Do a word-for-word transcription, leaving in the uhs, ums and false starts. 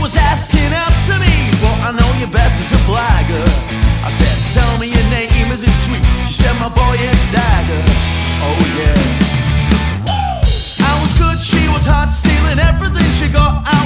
was asking out to me, but I know you best as a blagger. I said, tell me your name, is it sweet? She said, my boy, it's Dagger. Oh yeah. I was good, she was hot, stealing everything she got out.